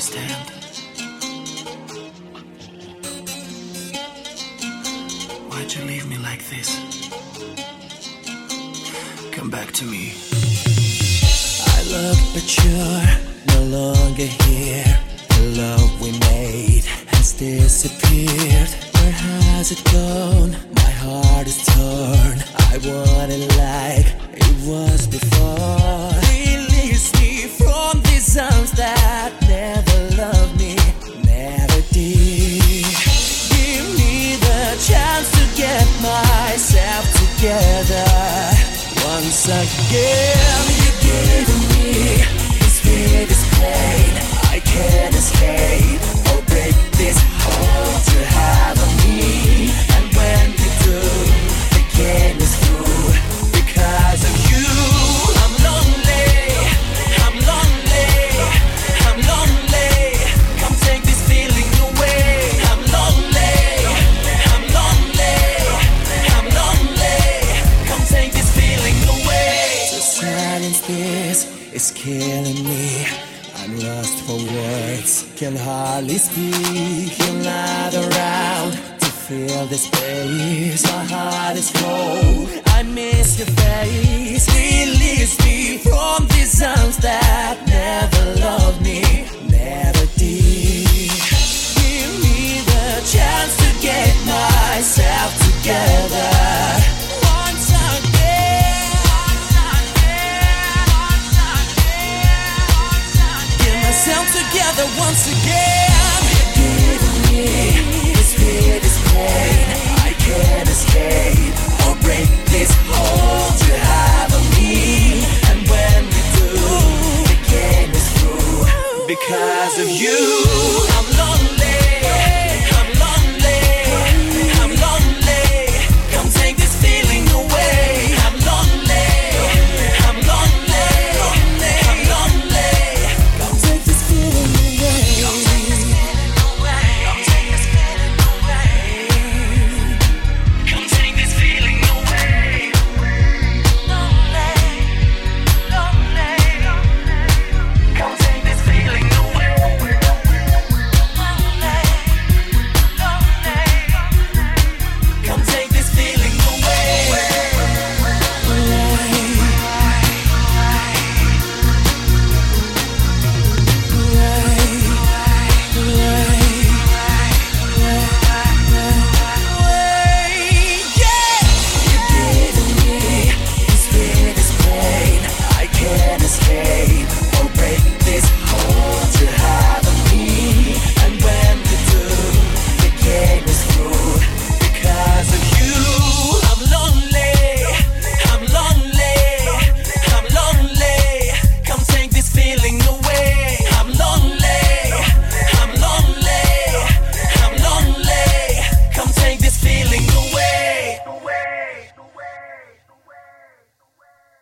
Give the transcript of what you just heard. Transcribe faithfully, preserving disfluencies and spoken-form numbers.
understand. Why'd you leave me like this? Come back to me. I look, but you're no longer here. The love we made has disappeared. Where has it gone? My heart is torn. I want it like it was before. Release me from these arms that never loved me, never did. Give me the chance to get myself together once again. You're giving me this fear, this pain. I can't escape or break this hold you have on me. And when you do, the game is through. Because of you, I'm lonely, I'm lonely, I'm lonely. Come take this feeling away. I'm lonely, I'm lonely, I'm lonely. Come take this feeling away. The silence, this is killing me. I'm lost for words, can hardly speak. You're not around to fill the space. My heart is cold, I miss your face. Release me from these arms that never loved me, never did. Give me the chance to get myself together once again. Get myself together once again. Give me this fear, this pain. I can't escape or break this hold you have on me. And when we do, the game is through. Because of you, I'm lonely.